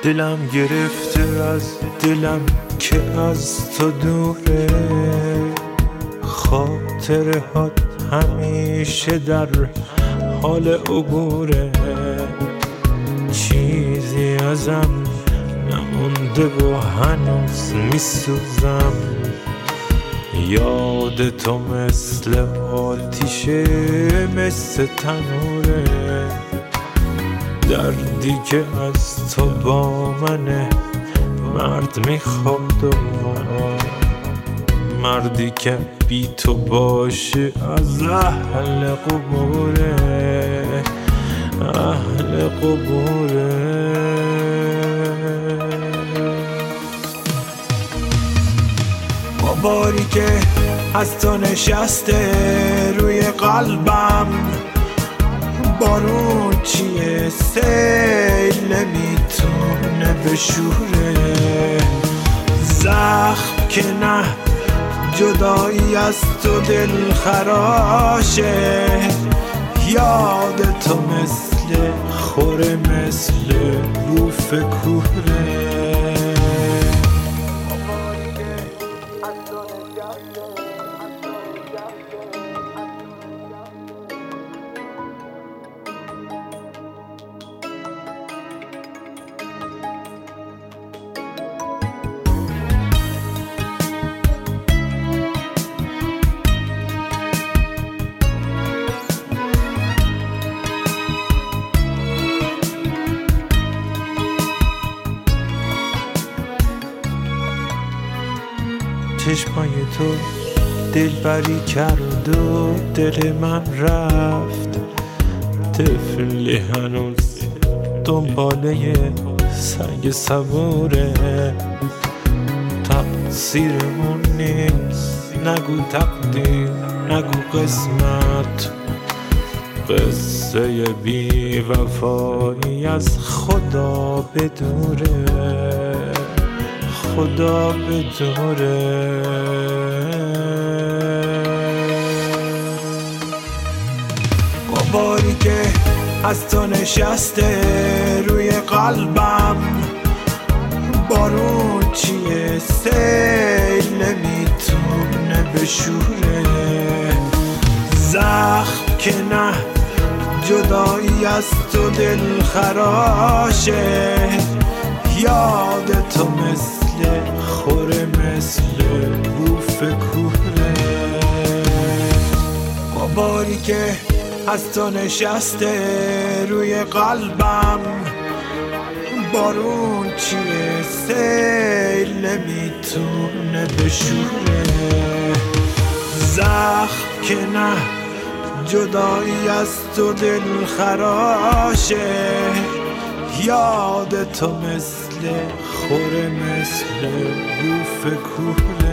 دلم گرفته از دلم که از تو دوره، خاطرهات همیشه در حال عبوره، چیزی ازم نمونده و هنوز میسوزم، یاد تو مثل آتیشه مثل تنوره، دردی که از تو با منه مرد میخواد و مردی که بی تو باشه از اهل قبوره، اهل قبوره. باری که از تو نشسته روی قلبم، بارون چیه سیل نمیتونه بشوره، زخم که نه جدایی از تو دل خراشه، یاد تو مثل خوره مثل بوف کوره. چشمای تو دلبری کرد و دل من رفت، طفلی هنوز دنباله سنگ صبوره، تقصیرمون نیست نگو تقدیر نگو قسمت، قصه بی وفایی از خدا بدوره، خدا بدوره. باری که از تو نشسته روی قلبم، بارون چیه سیل نمیتونه بشوره، زخم که نه جدایی از تو دل خراشه، یاد تو مثل خوره مثل بوف کوره، باری که از تو نشسته روی قلبم، بارون چیه سیل نمیتونه بشوره، زخم که نه جدایی از تو دل خراشه، یاد تو مثل خوره مثل بوف کوره.